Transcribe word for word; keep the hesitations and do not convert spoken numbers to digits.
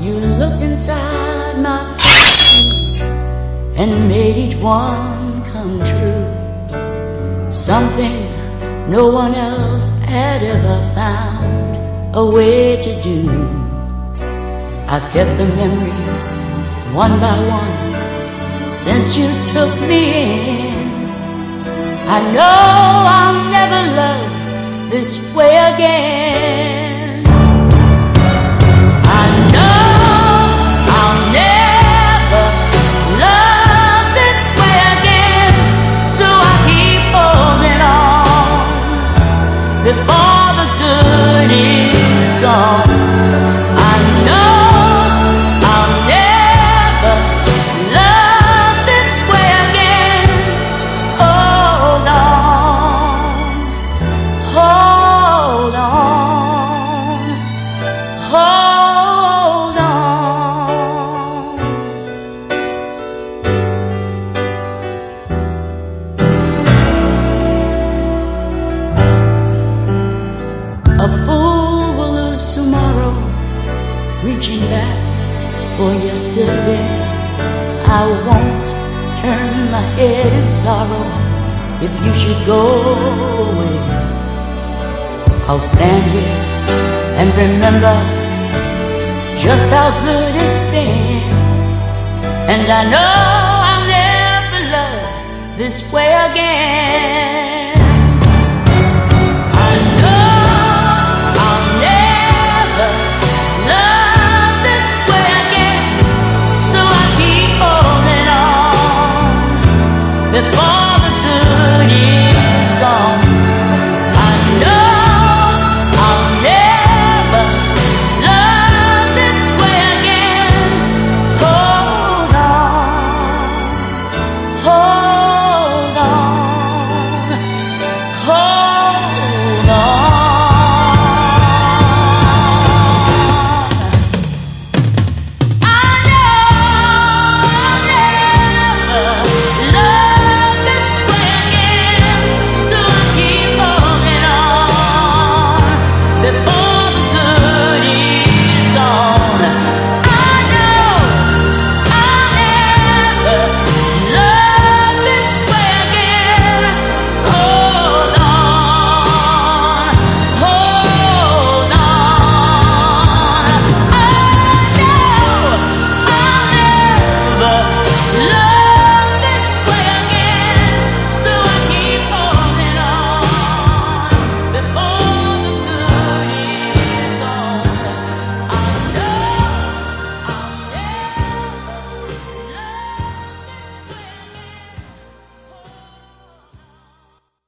You looked inside my face and made each one come true. Something no one else had ever found a way to do. I've kept the memories one by one since you took me in. I know I'll never love this way again. I know I'll never love this way again, so I keep holding on before the good is gone. I know I'll never love this way again. Hold on, hold on, hold on. A fool will lose tomorrow, reaching back for yesterday. I won't turn my head in sorrow if you should go away. I'll stand here and remember just how good it's been, and I know I'll never love this way again.